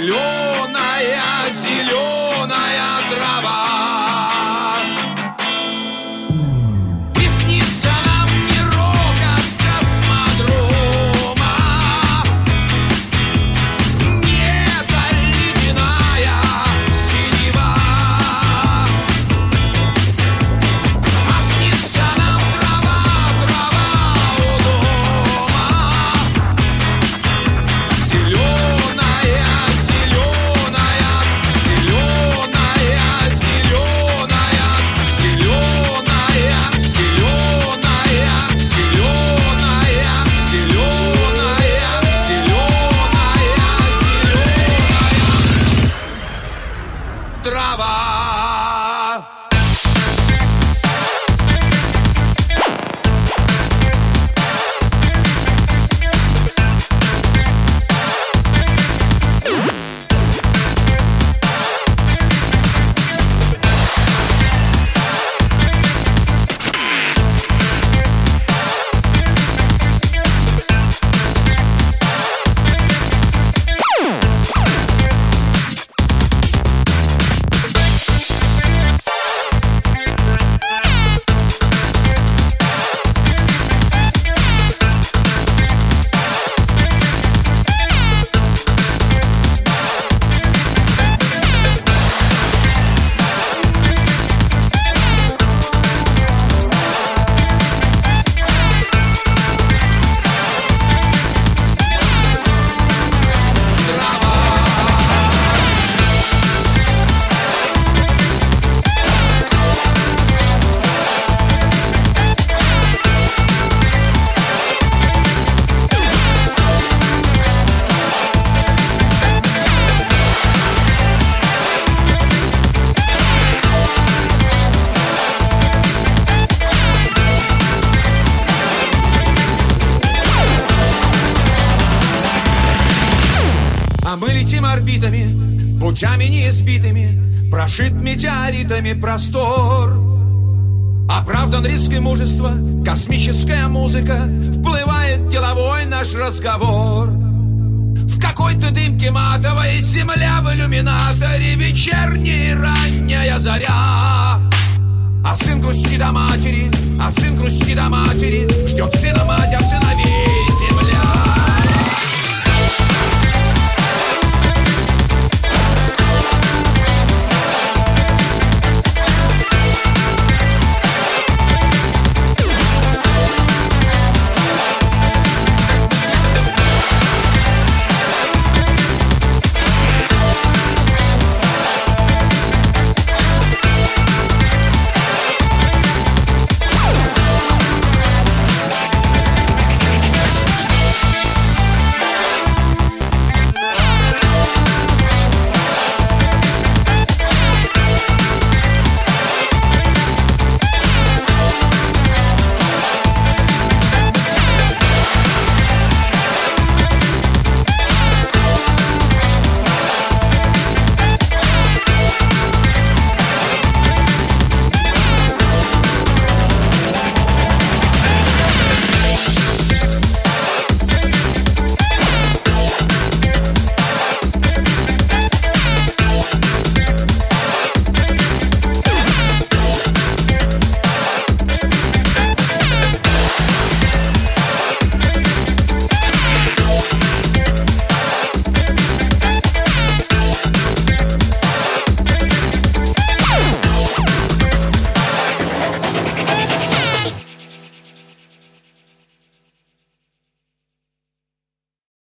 Зеленая, зеленая трава. И снится нам не рокот космодрома, не эта ледяная синева, а снится нам трава, трава у дома. Зеленая, зеленая, зеленая, зеленая, зеленая, зеленая, зеленая, зеленая, зеленая трава. А мы летим орбитами, путями неизбитыми, прошит метеоритами простор. Оправдан риск и мужество, космическая музыка, вплывает деловой наш разговор. В какой-то дымке матовой земля в иллюминаторе, вечерняя ранняя заря. А сын грустит о матери, а сын грустит о матери, ждет сына мать, а сыновей